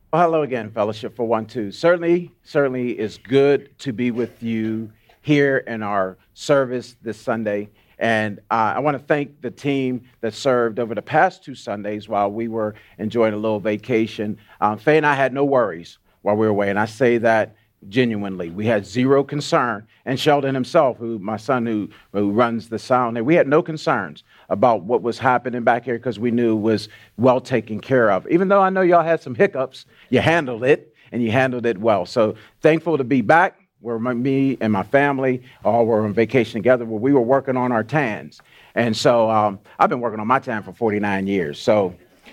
Well, hello again, Fellowship for 1-2. Certainly it's good to be with you here in our service this Sunday. And I want to thank the team that served over the past 2 Sundays while we were enjoying a little vacation. Faye and I had no worries while we were away, and I say that genuinely. We had zero concern. And Sheldon himself, my son who runs the sound, and we had no concerns about what was happening back here because we knew it was well taken care of. Even though I know y'all had some hiccups, you handled it, and you handled it well. So thankful to be back where me and my family all were on vacation together where we were working on our tans. And so I've been working on my tan for 49 years. So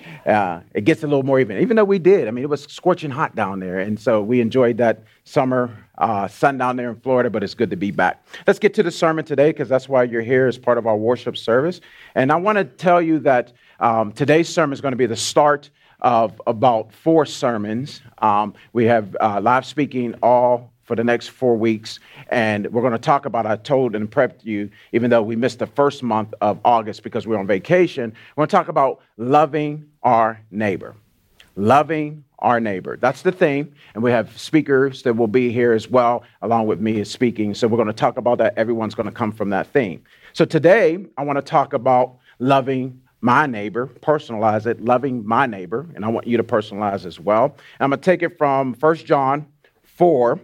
it gets a little more even though we did. I mean, it was scorching hot down there. And so we enjoyed that summer sun down there in Florida, but it's good to be back. Let's get to the sermon today because that's why you're here as part of our worship service. And I want to tell you that today's sermon is going to be the start of about 4 sermons. We have live speaking all for the next 4 weeks. And we're going to talk about, I told and prepped you, even though we missed the first month of August because we were on vacation, we're going to talk about loving our neighbor. Loving our neighbor. That's the theme. And we have speakers that will be here as well, along with me as speaking. So we're going to talk about that. Everyone's going to come from that theme. So today, I want to talk about loving my neighbor, personalize it, loving my neighbor. And I want you to personalize as well. And I'm going to take it from 1 John 4,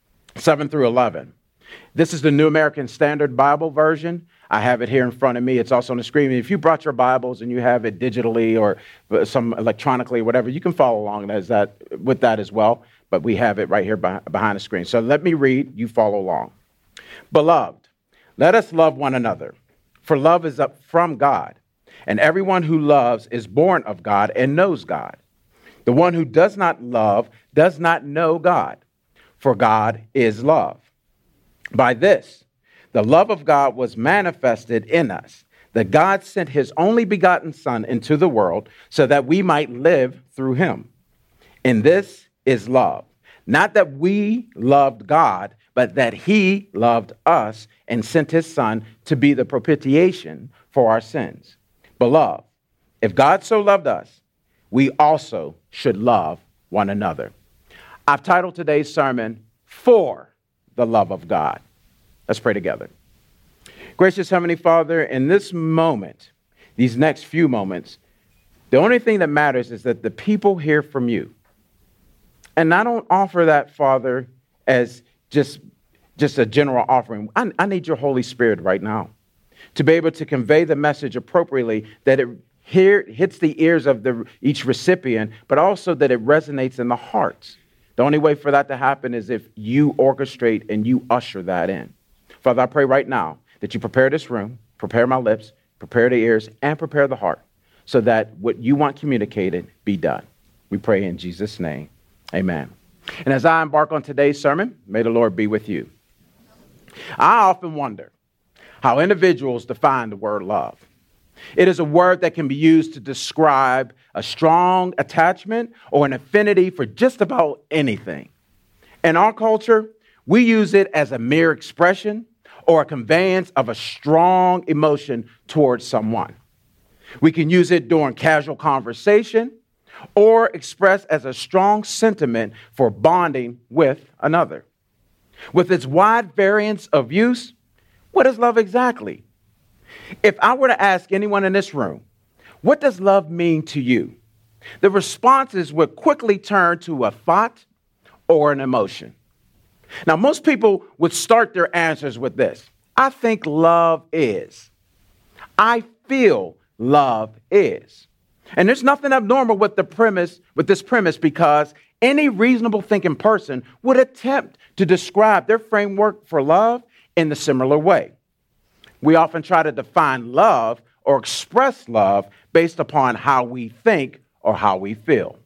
7 through 11. This is the New American Standard Bible version. I have it here in front of me. It's also on the screen. If you brought your Bibles and you have it digitally or some electronically, whatever, you can follow along with that as well. But we have it right here behind the screen. So let me read. You follow along. Beloved, let us love one another, for love is up from God. And everyone who loves is born of God and knows God. The one who does not love does not know God, for God is love. By this, the love of God was manifested in us, that God sent his only begotten Son into the world so that we might live through him. And this is love, not that we loved God, but that he loved us and sent his Son to be the propitiation for our sins. Beloved, if God so loved us, we also should love one another. I've titled today's sermon, For the Love of God. Let's pray together. Gracious Heavenly Father, in this moment, these next few moments, the only thing that matters is that the people hear from you. And I don't offer that, Father, as just a general offering. I need your Holy Spirit right now to be able to convey the message appropriately, that it hits the ears of each recipient, but also that it resonates in the hearts. The only way for that to happen is if you orchestrate and you usher that in. Father, I pray right now that you prepare this room, prepare my lips, prepare the ears, and prepare the heart so that what you want communicated be done. We pray in Jesus' name. Amen. And as I embark on today's sermon, may the Lord be with you. I often wonder how individuals define the word love. It is a word that can be used to describe a strong attachment or an affinity for just about anything. In our culture, we use it as a mere expression or a conveyance of a strong emotion towards someone. We can use it during casual conversation or express as a strong sentiment for bonding with another. With its wide variance of use, what is love exactly? If I were to ask anyone in this room, what does love mean to you? The responses would quickly turn to a thought or an emotion. Now, most people would start their answers with this. I think love is. I feel love is. And there's nothing abnormal with this premise because any reasonable thinking person would attempt to describe their framework for love in the similar way. We often try to define love or express love based upon how we think or how we feel.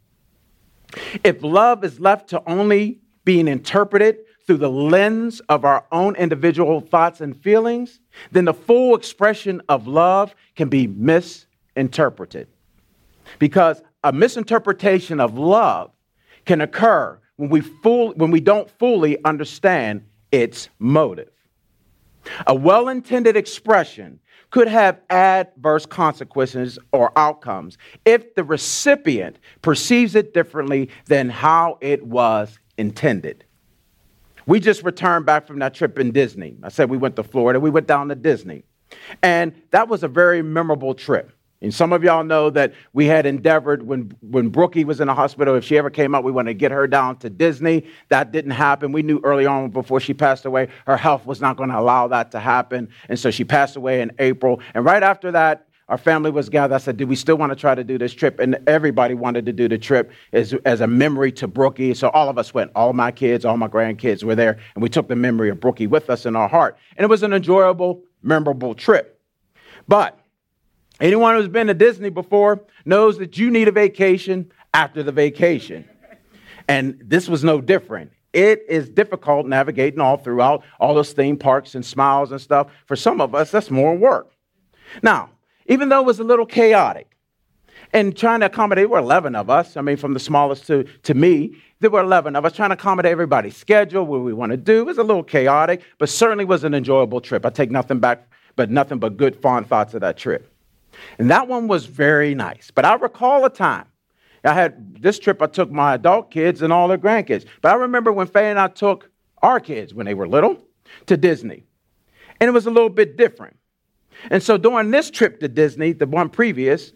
If love is left to only being interpreted through the lens of our own individual thoughts and feelings, then the full expression of love can be misinterpreted. Because a misinterpretation of love can occur when we don't fully understand its motive. A well-intended expression could have adverse consequences or outcomes if the recipient perceives it differently than how it was intended. We just returned back from that trip in Disney. I said we went to Florida. We went down to Disney. And that was a very memorable trip. And some of y'all know that we had endeavored when Brookie was in the hospital, if she ever came out, we wanted to get her down to Disney. That didn't happen. We knew early on before she passed away, her health was not going to allow that to happen. And so she passed away in April. And right after that, our family was gathered. I said, do we still want to try to do this trip? And everybody wanted to do the trip as a memory to Brookie. So all of us went. All my kids, all my grandkids were there. And we took the memory of Brookie with us in our heart. And it was an enjoyable, memorable trip. But anyone who's been to Disney before knows that you need a vacation after the vacation. And this was no different. It is difficult navigating all throughout all those theme parks and smiles and stuff. For some of us, that's more work. Now, even though it was a little chaotic and trying to accommodate, there were 11 of us. I mean, from the smallest to me, there were 11 of us trying to accommodate everybody's schedule, what we want to do. It was a little chaotic, but certainly was an enjoyable trip. I take nothing back, but nothing but good, fond thoughts of that trip. And that one was very nice. But I recall a time. I had this trip, I took my adult kids and all their grandkids. But I remember when Faye and I took our kids when they were little to Disney. And it was a little bit different. And so during this trip to Disney, the one previous,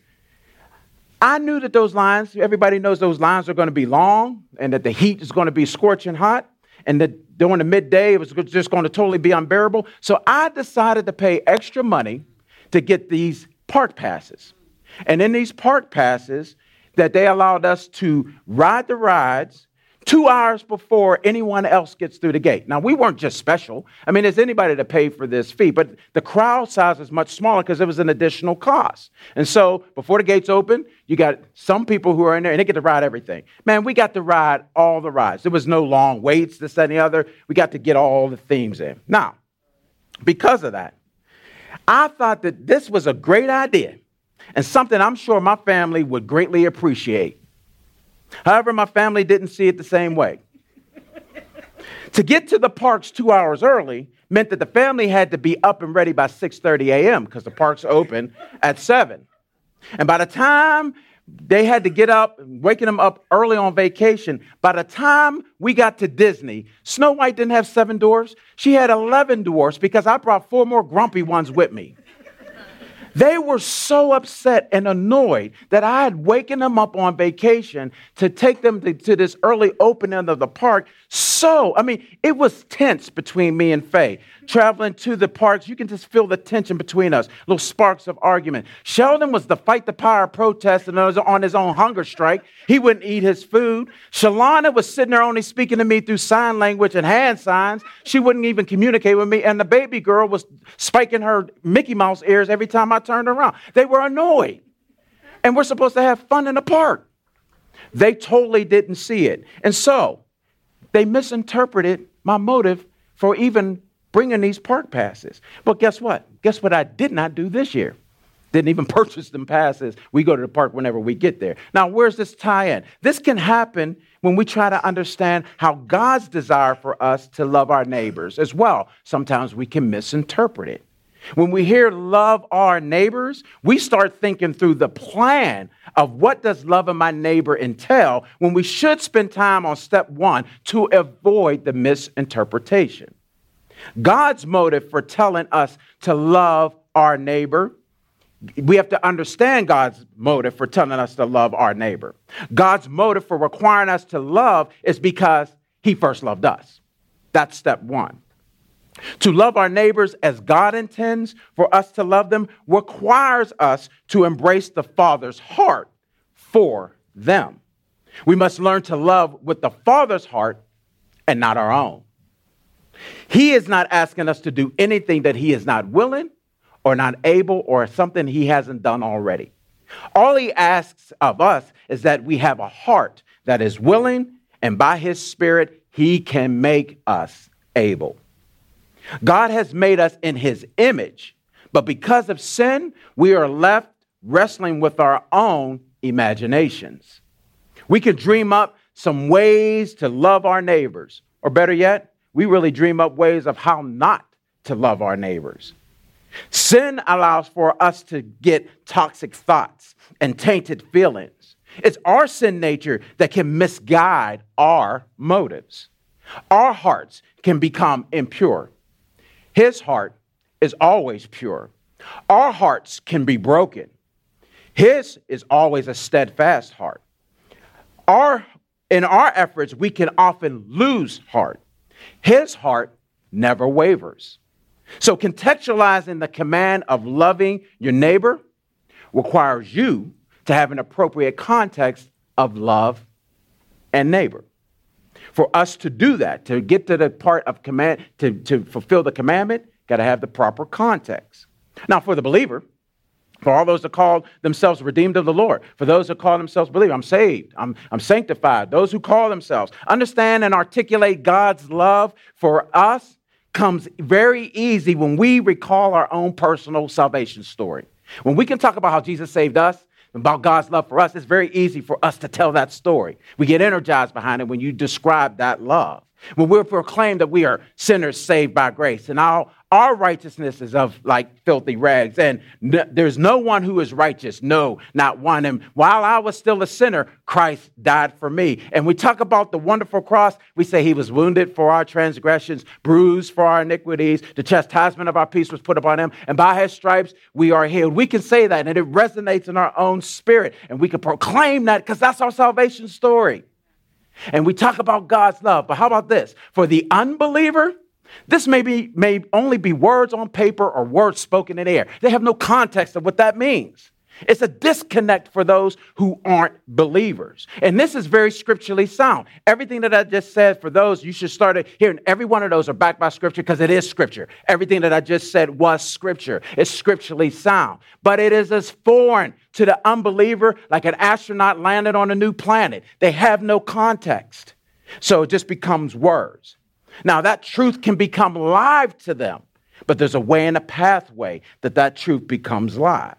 I knew that those lines, everybody knows those lines are going to be long and that the heat is going to be scorching hot and that during the midday, it was just going to totally be unbearable. So I decided to pay extra money to get these park passes. And in these park passes, that they allowed us to ride the rides 2 hours before anyone else gets through the gate. Now, we weren't just special. I mean, there's anybody to pay for this fee, but the crowd size is much smaller because it was an additional cost. And so before the gates open, you got some people who are in there and they get to ride everything. Man, we got to ride all the rides. There was no long waits, this, that, and the other. We got to get all the themes in. Now, because of that, I thought that this was a great idea and something I'm sure my family would greatly appreciate. However, my family didn't see it the same way. To get to the parks 2 hours early meant that the family had to be up and ready by 6:30 a.m. because the parks open at 7. And by the time they had to get up, waking them up early on vacation, by the time we got to Disney, Snow White didn't have 7 dwarfs. She had 11 dwarfs because I brought 4 more grumpy ones with me. They were so upset and annoyed that I had waken them up on vacation to take them to this early opening of the park. It was tense between me and Faye. Traveling to the parks, you can just feel the tension between us, little sparks of argument. Sheldon was the fight the power protest and was on his own hunger strike. He wouldn't eat his food. Shalana was sitting there only speaking to me through sign language and hand signs. She wouldn't even communicate with me. And the baby girl was spiking her Mickey Mouse ears every time I turned around. They were annoyed. And we're supposed to have fun in the park. They totally didn't see it. And so they misinterpreted my motive for even bringing these park passes. But guess what? Guess what I did not do this year? Didn't even purchase them passes. We go to the park whenever we get there. Now, where's this tie in? This can happen when we try to understand how God's desire for us to love our neighbors as well. Sometimes we can misinterpret it. When we hear love our neighbors, we start thinking through the plan of what does loving my neighbor entail when we should spend time on step 1 to avoid the misinterpretation. God's motive for telling us to love our neighbor, we have to understand God's motive for telling us to love our neighbor. God's motive for requiring us to love is because he first loved us. That's step 1. To love our neighbors as God intends for us to love them requires us to embrace the Father's heart for them. We must learn to love with the Father's heart and not our own. He is not asking us to do anything that he is not willing or not able or something he hasn't done already. All he asks of us is that we have a heart that is willing, and by his Spirit, he can make us able. God has made us in his image, but because of sin, we are left wrestling with our own imaginations. We could dream up some ways to love our neighbors, or better yet, we really dream up ways of how not to love our neighbors. Sin allows for us to get toxic thoughts and tainted feelings. It's our sin nature that can misguide our motives. Our hearts can become impure. His heart is always pure. Our hearts can be broken. His is always a steadfast heart. In our efforts, we can often lose heart. His heart never wavers. So contextualizing the command of loving your neighbor requires you to have an appropriate context of love and neighbor. For us to do that, to get to the part of command, to fulfill the commandment, got to have the proper context. Now, for the believer, for all those that call themselves redeemed of the Lord, for those who call themselves believers, I'm saved, I'm sanctified, those who call themselves, understand and articulate God's love for us comes very easy when we recall our own personal salvation story. When we can talk about how Jesus saved us, about God's love for us, it's very easy for us to tell that story. We get energized behind it when you describe that love. When we proclaim that we are sinners saved by grace and our righteousness is of like filthy rags and there's no one who is righteous. No, not one. And while I was still a sinner, Christ died for me. And we talk about the wonderful cross. We say he was wounded for our transgressions, bruised for our iniquities. The chastisement of our peace was put upon him. And by his stripes, we are healed. We can say that and it resonates in our own spirit. And we can proclaim that because that's our salvation story. And we talk about God's love. But how about this? For the unbeliever, this may only be words on paper or words spoken in air. They have no context of what that means. It's a disconnect for those who aren't believers. And this is very scripturally sound. Everything that I just said for those, you should start hearing. Every one of those are backed by scripture because it is scripture. Everything that I just said was scripture. It's scripturally sound. But it is as foreign to the unbeliever like an astronaut landed on a new planet. They have no context. So it just becomes words. Now that truth can become live to them, but there's a way and a pathway that truth becomes live.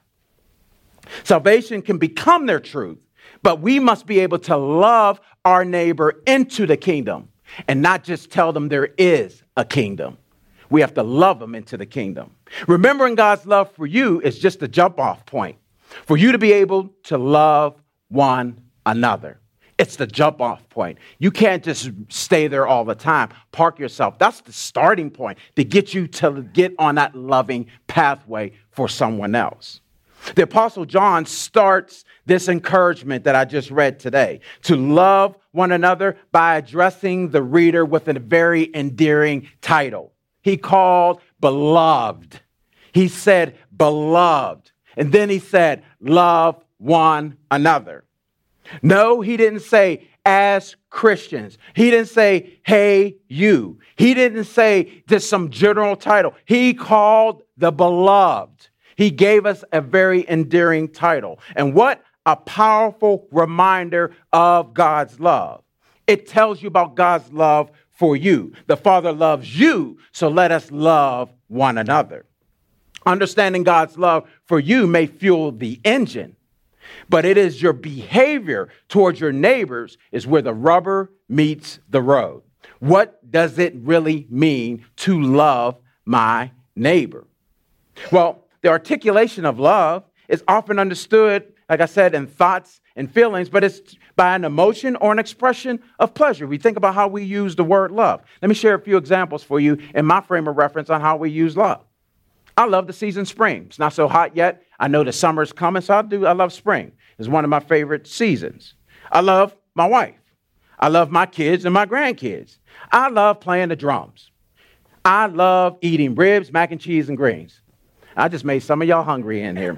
Salvation can become their truth, but we must be able to love our neighbor into the kingdom and not just tell them there is a kingdom. We have to love them into the kingdom. Remembering God's love for you is just a jump off point for you to be able to love one another. It's the jump off point. You can't just stay there all the time. Park yourself. That's the starting point to get you to get on that loving pathway for someone else. The Apostle John starts this encouragement that I just read today to love one another by addressing the reader with a very endearing title. He called beloved. He said beloved. And then he said love one another. No, he didn't say as Christians. He didn't say, hey, you. He didn't say just some general title. He called the beloved. He gave us a very endearing title. And what a powerful reminder of God's love. It tells you about God's love for you. The Father loves you, so let us love one another. Understanding God's love for you may fuel the engine, but it is your behavior towards your neighbors is where the rubber meets the road. What does it really mean to love my neighbor? Well, the articulation of love is often understood, like I said, in thoughts and feelings, but it's by an emotion or an expression of pleasure. We think about how we use the word love. Let me share a few examples for you in my frame of reference on how we use love. I love the season spring. It's not so hot yet. I know the summer's coming, so I love spring. It's one of my favorite seasons. I love my wife. I love my kids and my grandkids. I love playing the drums. I love eating ribs, mac and cheese, and greens. I just made some of y'all hungry in here.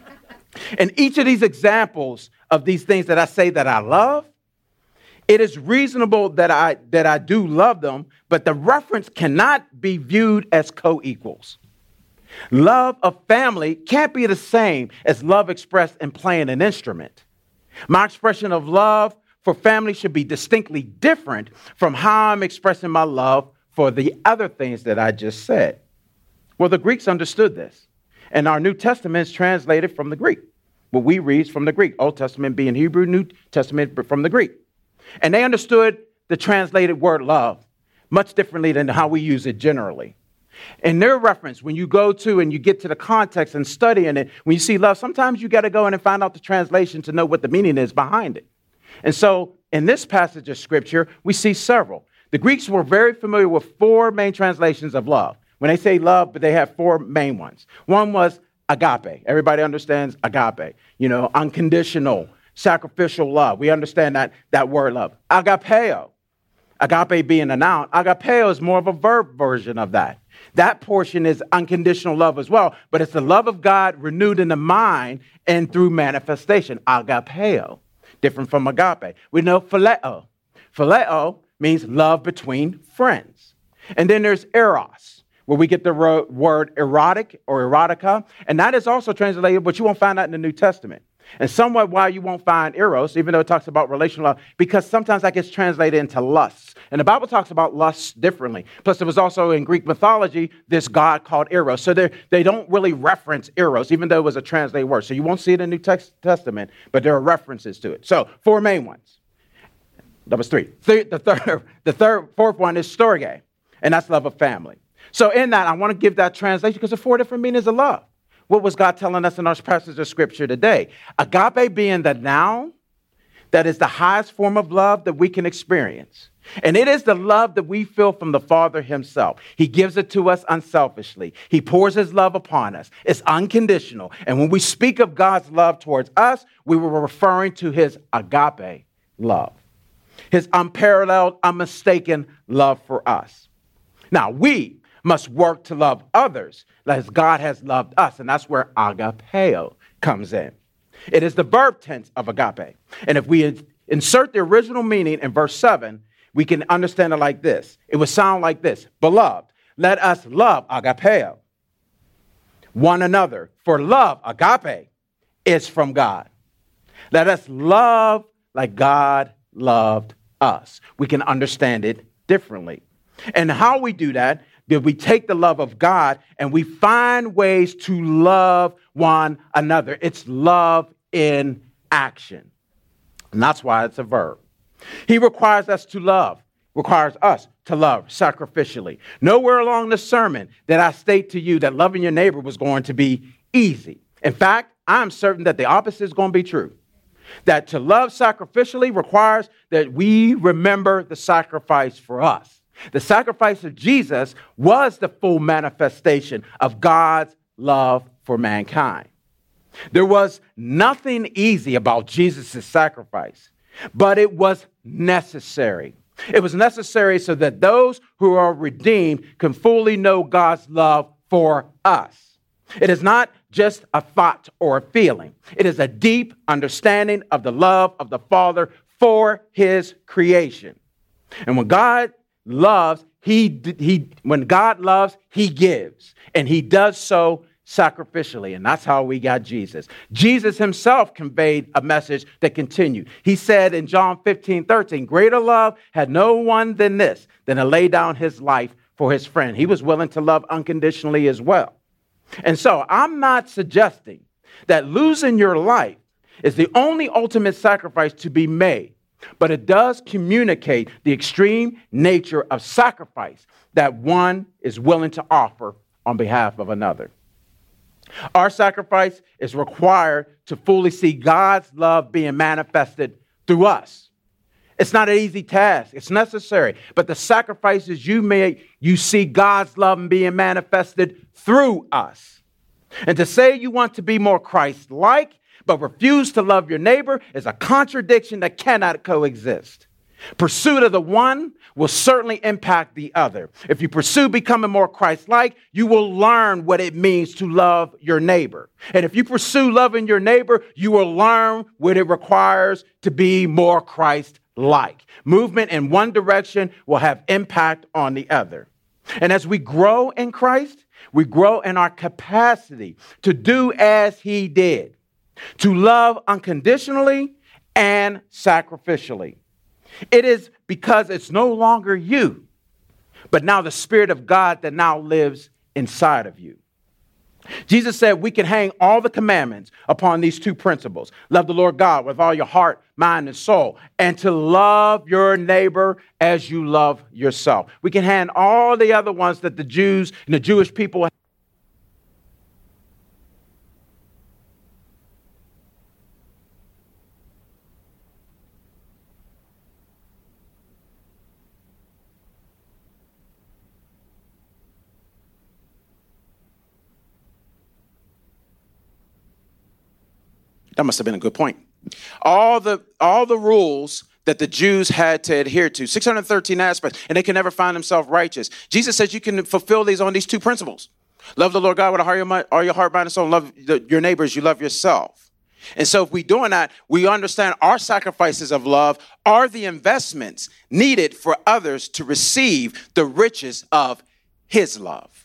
And each of these examples of these things that I say that I love, it is reasonable that I do love them, but the reference cannot be viewed as co-equals. Love of family can't be the same as love expressed in playing an instrument. My expression of love for family should be distinctly different from how I'm expressing my love for the other things that I just said. Well, the Greeks understood this, and our New Testament is translated from the Greek. What we read is from the Greek, Old Testament being Hebrew, New Testament from the Greek. And they understood the translated word love much differently than how we use it generally. In their reference, when you go to and you get to the context and studying it, when you see love, sometimes you got to go in and find out the translation to know what the meaning is behind it. And so in this passage of scripture, we see several. The Greeks were very familiar with four main translations of love. When they say love, but they have four main ones. One was agape. Everybody understands agape. Unconditional, sacrificial love. We understand that word love. Agapeo. Agape being a noun. Agapeo is more of a verb version of that. That portion is unconditional love as well, but it's the love of God renewed in the mind and through manifestation. Agapeo, different from agape. We know phileo. Phileo means love between friends. And then there's eros, where we get the word erotic or erotica, and that is also translated, but you won't find that in the New Testament. And somewhat why you won't find eros, even though it talks about relational love, because sometimes that gets translated into lust. And the Bible talks about lust differently. Plus, there was also in Greek mythology this god called Eros. So they don't really reference Eros, even though it was a translated word. So you won't see it in the New Testament, but there are references to it. So four main ones. That was three. Fourth one is storge, and that's love of family. So in that, I want to give that translation because there are four different meanings of love. What was God telling us in our passage of scripture today? Agape being the noun that is the highest form of love that we can experience. And it is the love that we feel from the Father himself. He gives it to us unselfishly. He pours his love upon us. It's unconditional. And when we speak of God's love towards us, we were referring to his agape love, his unparalleled, unmistaken love for us. Now, we must work to love others as God has loved us. And that's where agapeo comes in. It is the verb tense of agape. And if we insert the original meaning in verse 7, we can understand it like this. It would sound like this. Beloved, let us love agapeo one another. For love, agape, is from God. Let us love like God loved us. We can understand it differently. And how we do that, that we take the love of God and we find ways to love one another. It's love in action. And that's why it's a verb. He requires us to love sacrificially. Nowhere along the sermon did I state to you that loving your neighbor was going to be easy. In fact, I'm certain that the opposite is going to be true. That to love sacrificially requires that we remember the sacrifice for us. The sacrifice of Jesus was the full manifestation of God's love for mankind. There was nothing easy about Jesus' sacrifice, but it was necessary. It was necessary so that those who are redeemed can fully know God's love for us. It is not just a thought or a feeling. It is a deep understanding of the love of the Father for his creation. And when God loves, when God loves, he gives. And he does so sacrificially. And that's how we got Jesus. Jesus himself conveyed a message that continued. He said in John 15:13, greater love had no one than this, than to lay down his life for his friend. He was willing to love unconditionally as well. And so I'm not suggesting that losing your life is the only ultimate sacrifice to be made, but it does communicate the extreme nature of sacrifice that one is willing to offer on behalf of another. Our sacrifice is required to fully see God's love being manifested through us. It's not an easy task. It's necessary. But the sacrifices you make, you see God's love being manifested through us. And to say you want to be more Christ-like, but refuse to love your neighbor is a contradiction that cannot coexist. Pursuit of the one will certainly impact the other. If you pursue becoming more Christ-like, you will learn what it means to love your neighbor. And if you pursue loving your neighbor, you will learn what it requires to be more Christ-like. Movement in one direction will have impact on the other. And as we grow in Christ, we grow in our capacity to do as he did, to love unconditionally and sacrificially. It is because it's no longer you, but now the Spirit of God that now lives inside of you. Jesus said we can hang all the commandments upon these two principles. Love the Lord God with all your heart, mind, and soul, and to love your neighbor as you love yourself. We can hang all the other ones that the Jews and the Jewish people That must have been a good point. All the rules that the Jews had to adhere to, 613 aspects, and they can never find themselves righteous. Jesus says you can fulfill these on these two principles. Love the Lord God with all your heart, mind, and soul, and love your neighbors, you love yourself. And so if we're doing that, we understand our sacrifices of love are the investments needed for others to receive the riches of his love.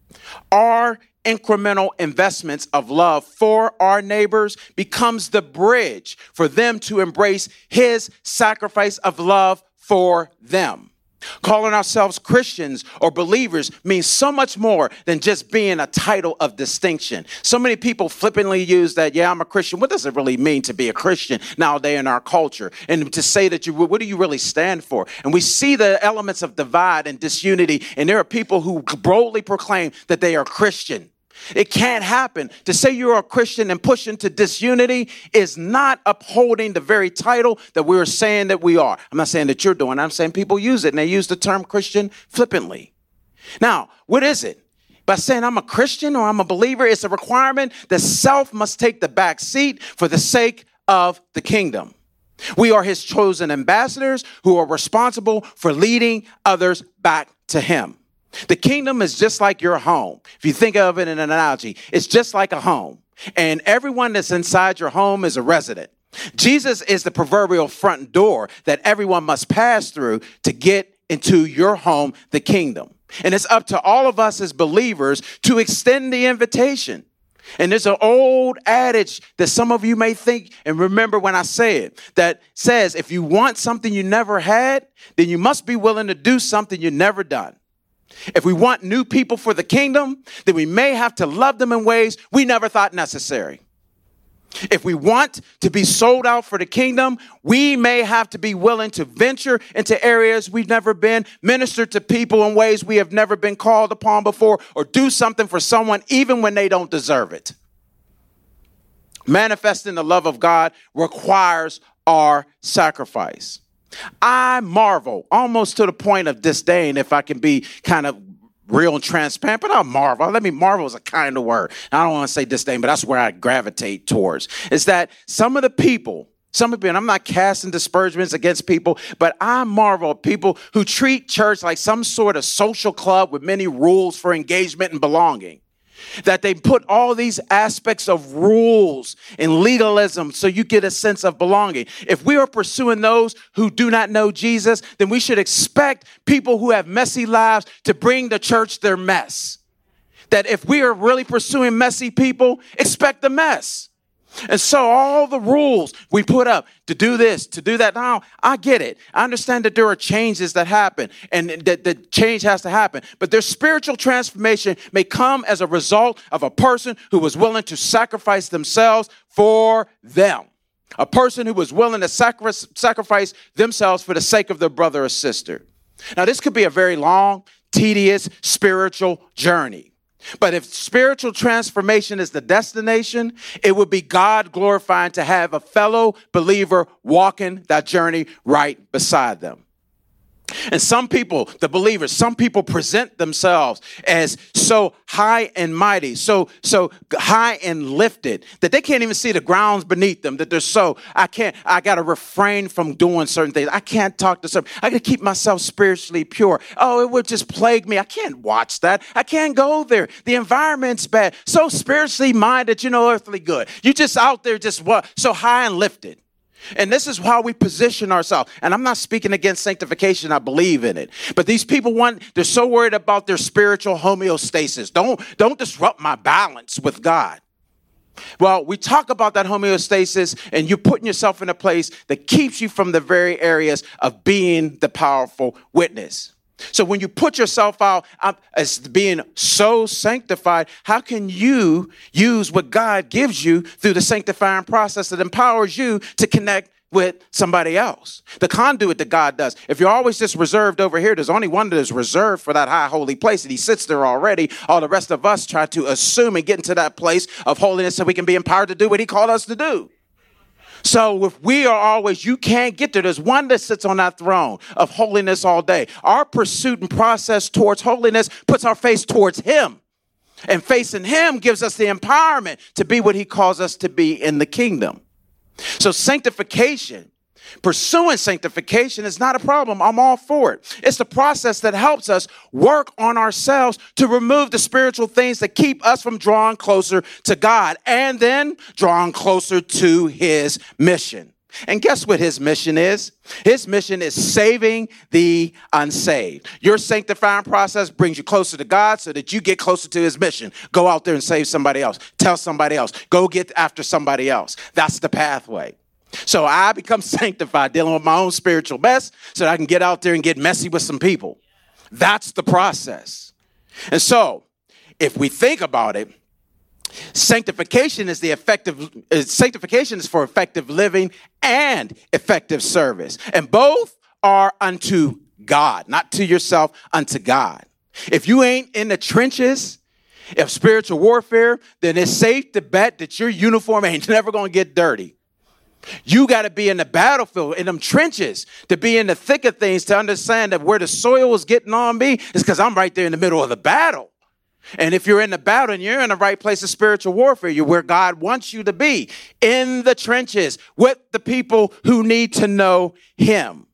Our incremental investments of love for our neighbors becomes the bridge for them to embrace his sacrifice of love for them. Calling ourselves Christians or believers means so much more than just being a title of distinction. So many people flippantly use that, yeah, I'm a Christian. What does it really mean to be a Christian nowadays in our culture? And to say that what do you really stand for? And we see the elements of divide and disunity, and there are people who boldly proclaim that they are Christian. It can't happen. To say you're a Christian and push into disunity is not upholding the very title that we're saying that we are. I'm not saying that you're doing it. I'm saying people use it, and they use the term Christian flippantly. Now, what is it? By saying I'm a Christian or I'm a believer, it's a requirement that self must take the back seat for the sake of the kingdom. We are his chosen ambassadors who are responsible for leading others back to him. The kingdom is just like your home. If you think of it in an analogy, it's just like a home. And everyone that's inside your home is a resident. Jesus is the proverbial front door that everyone must pass through to get into your home, the kingdom. And it's up to all of us as believers to extend the invitation. And there's an old adage that some of you may think and remember when I say it, that says if you want something you never had, then you must be willing to do something you've never done. If we want new people for the kingdom, then we may have to love them in ways we never thought necessary. If we want to be sold out for the kingdom, we may have to be willing to venture into areas we've never been, minister to people in ways we have never been called upon before, or do something for someone even when they don't deserve it. Manifesting the love of God requires our sacrifice. I marvel almost to the point of disdain, if I can be kind of real and transparent, but I'll marvel. Marvel is a kind of word. I don't want to say disdain, but that's where I gravitate towards. Is that some of the people, and I'm not casting disparagements against people, but I marvel at people who treat church like some sort of social club with many rules for engagement and belonging. That they put all these aspects of rules and legalism so you get a sense of belonging. If we are pursuing those who do not know Jesus, then we should expect people who have messy lives to bring the church their mess. That if we are really pursuing messy people, expect the mess. And so all the rules we put up to do this, to do that. Now, I get it. I understand that there are changes that happen and that the change has to happen. But their spiritual transformation may come as a result of a person who was willing to sacrifice themselves for them. A person who was willing to sacrifice themselves for the sake of their brother or sister. Now, this could be a very long, tedious spiritual journey. But if spiritual transformation is the destination, it would be God glorifying to have a fellow believer walking that journey right beside them. And some people, the believers, some people present themselves as so high and mighty, so high and lifted that they can't even see the grounds beneath them, that I got to refrain from doing certain things. I can't talk to certain, I got to keep myself spiritually pure. Oh, it would just plague me. I can't watch that. I can't go there. The environment's bad. So spiritually minded, earthly good. You're just out there so high and lifted. And this is how we position ourselves. And I'm not speaking against sanctification. I believe in it. But these people they're so worried about their spiritual homeostasis. Don't disrupt my balance with God. Well, we talk about that homeostasis, and you're putting yourself in a place that keeps you from the very areas of being the powerful witness. So when you put yourself out as being so sanctified, how can you use what God gives you through the sanctifying process that empowers you to connect with somebody else? The conduit that God does. If you're always just reserved over here, there's only one that is reserved for that high holy place, and he sits there already. All the rest of us try to assume and get into that place of holiness so we can be empowered to do what he called us to do. So if we are always, you can't get there. There's one that sits on that throne of holiness all day. Our pursuit and process towards holiness puts our face towards him. And facing him gives us the empowerment to be what he calls us to be in the kingdom. So sanctification, pursuing sanctification is not a problem. I'm all for it. It's the process that helps us work on ourselves to remove the spiritual things that keep us from drawing closer to God and then drawing closer to his mission. And guess what his mission is? His mission is saving the unsaved. Your sanctifying process brings you closer to God so that you get closer to his mission. Go out there and save somebody else. Tell somebody else. Go get after somebody else. That's the pathway. So I become sanctified dealing with my own spiritual mess so that I can get out there and get messy with some people. That's the process. And so if we think about it, sanctification is for effective living and effective service. And both are unto God, not to yourself, unto God. If you ain't in the trenches of spiritual warfare, then it's safe to bet that your uniform ain't never going to get dirty. You got to be in the battlefield, in them trenches, to be in the thick of things, to understand that where the soil is getting on me is because I'm right there in the middle of the battle. And if you're in the battle and you're in the right place of spiritual warfare, you're where God wants you to be, in the trenches with the people who need to know him.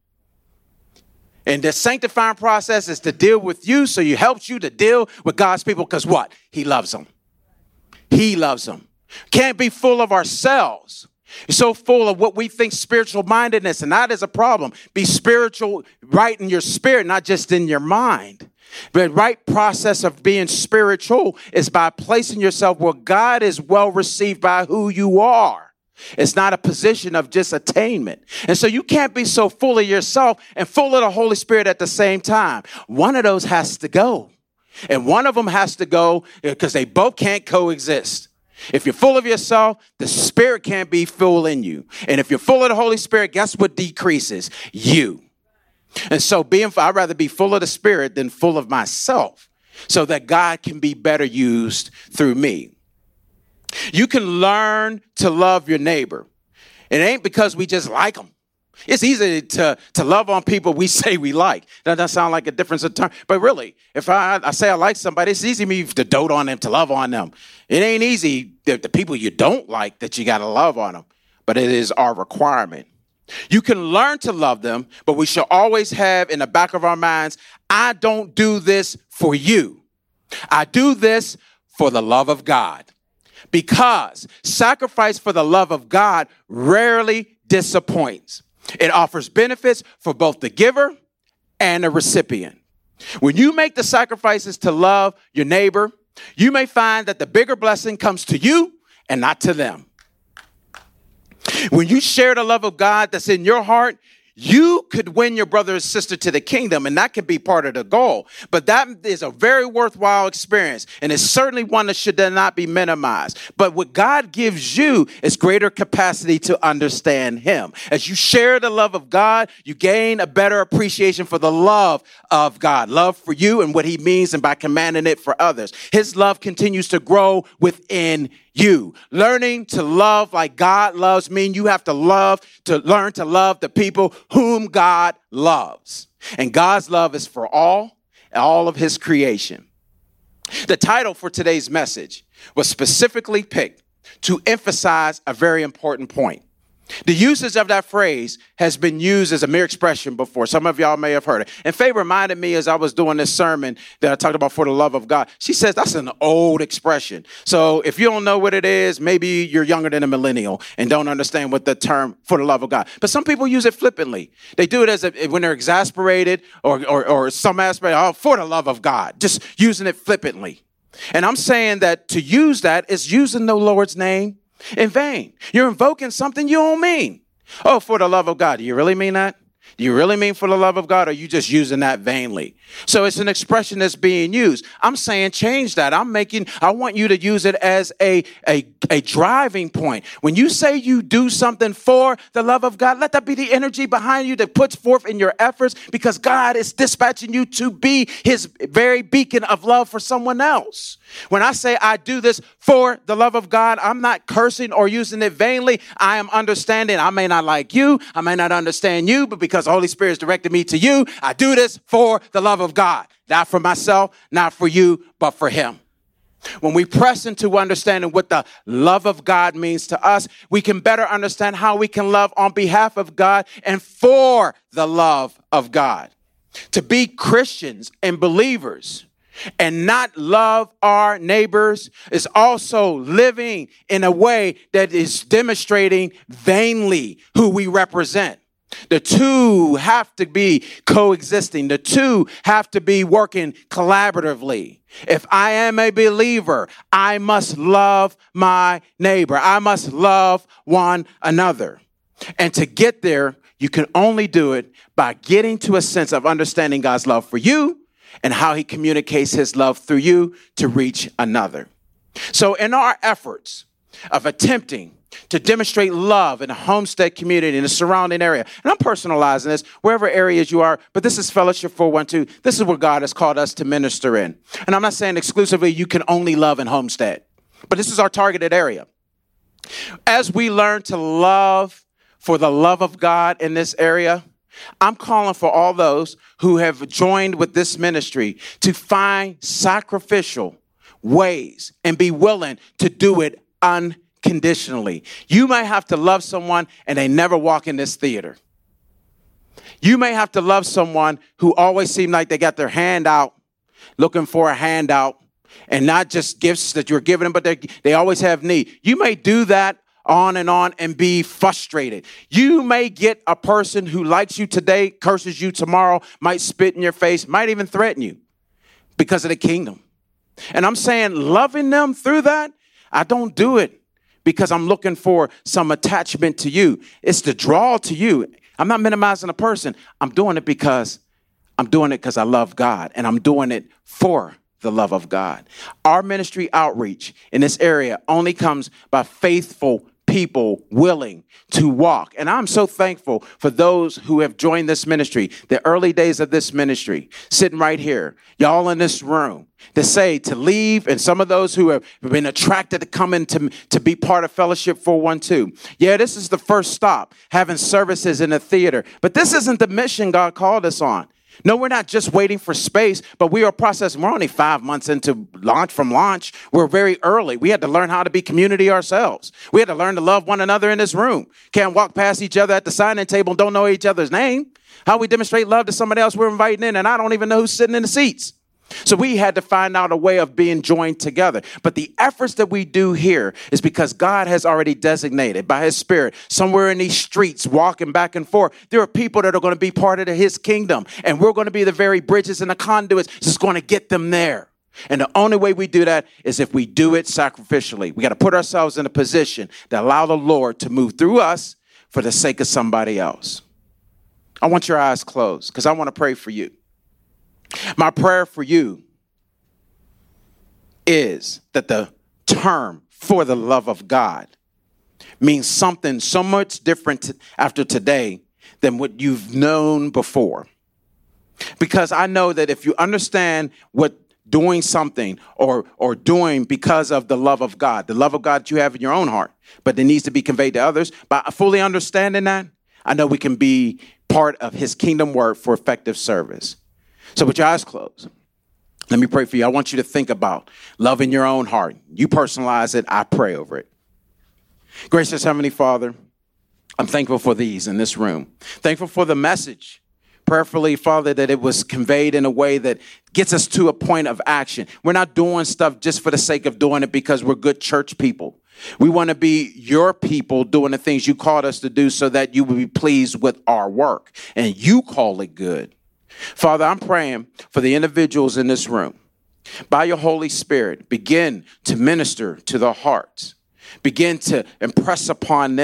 And the sanctifying process is to deal with you, so he helps you to deal with God's people, because what? He loves them. He loves them. Can't be full of ourselves. You're so full of what we think spiritual mindedness, and that is a problem. Be spiritual right in your spirit, not just in your mind. The right process of being spiritual is by placing yourself where God is well received by who you are. It's not a position of just attainment. And so you can't be so full of yourself and full of the Holy Spirit at the same time. One of those has to go. And one of them has to go because they both can't coexist. If you're full of yourself, the Spirit can't be full in you. And if you're full of the Holy Spirit, guess what decreases? You. And so I'd rather be full of the Spirit than full of myself, so that God can be better used through me. You can learn to love your neighbor. It ain't because we just like them. It's easy to love on people we say we like. That doesn't sound like a difference of term. But really, if I say I like somebody, it's easy for me to dote on them, to love on them. It ain't easy, the people you don't like, that you got to love on them. But it is our requirement. You can learn to love them, but we should always have in the back of our minds, I don't do this for you. I do this for the love of God. Because sacrifice for the love of God rarely disappoints. It offers benefits for both the giver and the recipient. When you make the sacrifices to love your neighbor, you may find that the bigger blessing comes to you and not to them. When you share the love of God that's in your heart, you could win your brother or sister to the kingdom, and that could be part of the goal. But that is a very worthwhile experience, and it's certainly one that should not be minimized. But what God gives you is greater capacity to understand him. As you share the love of God, you gain a better appreciation for the love of God, love for you and what he means, and by commanding it for others. His love continues to grow within you. Learning to love like God loves means you have to learn to love the people whom God loves. And God's love is for all of his creation. The title for today's message was specifically picked to emphasize a very important point. The usage of that phrase has been used as a mere expression before. Some of y'all may have heard it. And Faye reminded me as I was doing this sermon that I talked about for the love of God. She says that's an old expression. So if you don't know what it is, maybe you're younger than a millennial and don't understand what the term for the love of God. But some people use it flippantly. They do it when they're exasperated or some aspect, for the love of God, just using it flippantly. And I'm saying that to use that is using the Lord's name in vain. You're invoking something you don't mean. Oh, for the love of God. Do you really mean that? Do you really mean for the love of God, or are you just using that vainly? So it's an expression that's being used. I'm saying change that. I want you to use it as a driving point. When you say you do something for the love of God, let that be the energy behind you that puts forth in your efforts, because God is dispatching you to be his very beacon of love for someone else. When I say I do this for the love of God, I'm not cursing or using it vainly. I am understanding. I may not like you. I may not understand you, but because the Holy Spirit has directed me to you, I do this for the love of God. Not for myself, not for you, but for him. When we press into understanding what the love of God means to us, we can better understand how we can love on behalf of God and for the love of God. To be Christians and believers and not love our neighbors is also living in a way that is demonstrating vainly who we represent. The two have to be coexisting. The two have to be working collaboratively. If I am a believer, I must love my neighbor. I must love one another. And to get there, you can only do it by getting to a sense of understanding God's love for you and how he communicates his love through you to reach another. So in our efforts of attempting to demonstrate love in a Homestead community in the surrounding area, and I'm personalizing this, wherever areas you are, but this is Fellowship 412. This is where God has called us to minister in. And I'm not saying exclusively you can only love in Homestead, but this is our targeted area. As we learn to love for the love of God in this area, I'm calling for all those who have joined with this ministry to find sacrificial ways and be willing to do it unconditionally. You may have to love someone and they never walk in this theater. You may have to love someone who always seem like they got their hand out, looking for a handout, and not just gifts that you're giving them, but they always have need. You may do that on and be frustrated. You may get a person who likes you today, curses you tomorrow, might spit in your face, might even threaten you because of the kingdom. And I'm saying loving them through that, I don't do it because I'm looking for some attachment to you. It's the draw to you. I'm not minimizing a person. I'm doing it because I love God, and I'm doing it for the love of God. Our ministry outreach in this area only comes by faithful people willing to walk. And I'm so thankful for those who have joined this ministry, the early days of this ministry, sitting right here, y'all in this room, to leave, and some of those who have been attracted to come in to be part of Fellowship 412. Yeah, this is the first stop, having services in a theater. But this isn't the mission God called us on. No, we're not just waiting for space, but we are processing. We're only 5 months into launch. We're very early. We had to learn how to be community ourselves. We had to learn to love one another in this room. Can't walk past each other at the sign-in table and don't know each other's name. How we demonstrate love to somebody else we're inviting in, and I don't even know who's sitting in the seats. So we had to find out a way of being joined together. But the efforts that we do here is because God has already designated by his Spirit somewhere in these streets walking back and forth. There are people that are going to be part of his kingdom, and we're going to be the very bridges and the conduits that's going to get them there. And the only way we do that is if we do it sacrificially. We got to put ourselves in a position to allow the Lord to move through us for the sake of somebody else. I want your eyes closed because I want to pray for you. My prayer for you is that the term for the love of God means something so much different after today than what you've known before. Because I know that if you understand what doing something or doing because of the love of God that you have in your own heart, but it needs to be conveyed to others, by fully understanding that, I know we can be part of his kingdom work for effective service. So with your eyes closed, let me pray for you. I want you to think about love in your own heart. You personalize it. I pray over it. Gracious Heavenly Father, I'm thankful for these in this room. Thankful for the message. Prayerfully, Father, that it was conveyed in a way that gets us to a point of action. We're not doing stuff just for the sake of doing it because we're good church people. We want to be your people doing the things you called us to do so that you will be pleased with our work and you call it good. Father, I'm praying for the individuals in this room. By your Holy Spirit, begin to minister to their hearts. Begin to impress upon them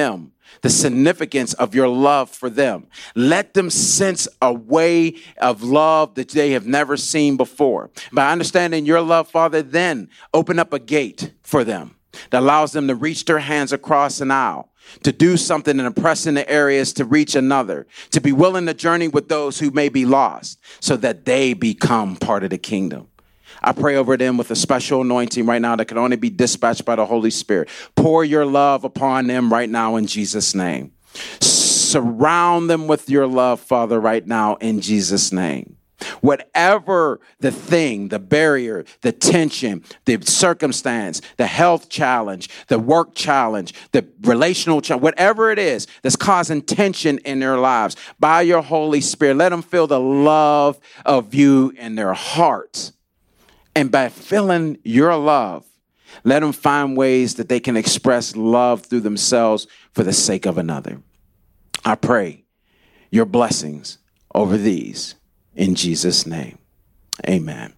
the significance of your love for them. Let them sense a way of love that they have never seen before. By understanding your love, Father, then open up a gate for them that allows them to reach their hands across an aisle, to do something and impress in the areas to reach another, to be willing to journey with those who may be lost so that they become part of the kingdom. I pray over them with a special anointing right now that can only be dispatched by the Holy Spirit. Pour your love upon them right now in Jesus' name. Surround them with your love, Father, right now in Jesus' name. Whatever the thing, the barrier, the tension, the circumstance, the health challenge, the work challenge, the relational challenge, whatever it is that's causing tension in their lives, by your Holy Spirit, let them feel the love of you in their hearts. And by feeling your love, let them find ways that they can express love through themselves for the sake of another. I pray your blessings over these in Jesus' name. Amen.